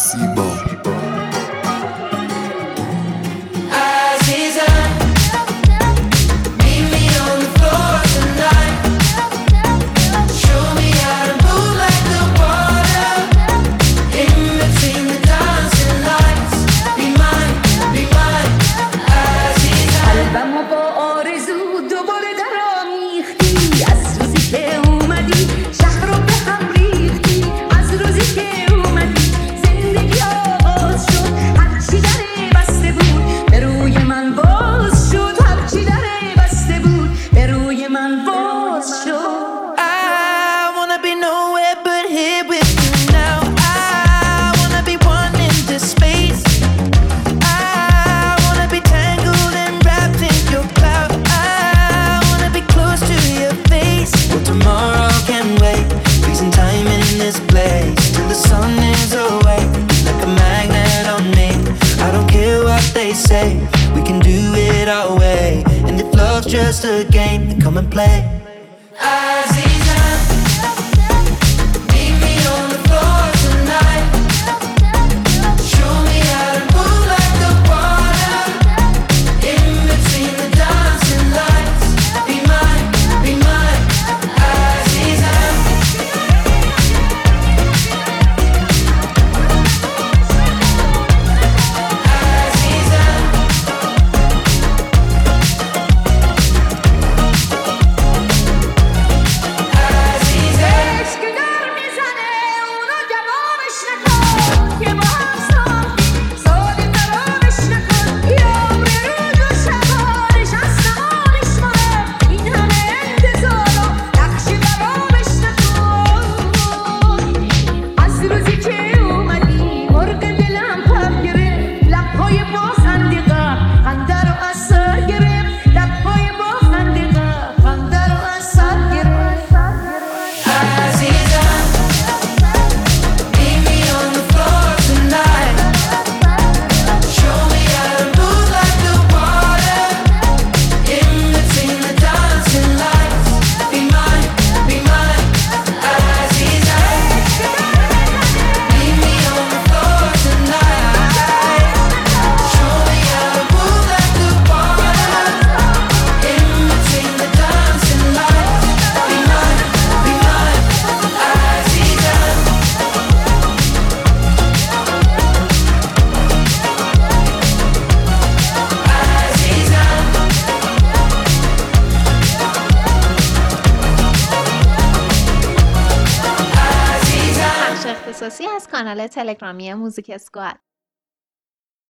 زیبا. We can do it our way, and if love's just a game, then come and play. Aziza, meet me on the floor tonight. Show me how to move like the water in between the dancing lights. Be mine, Aziza. اختصاصی از کانال تلگرامی موزیک اسکواد.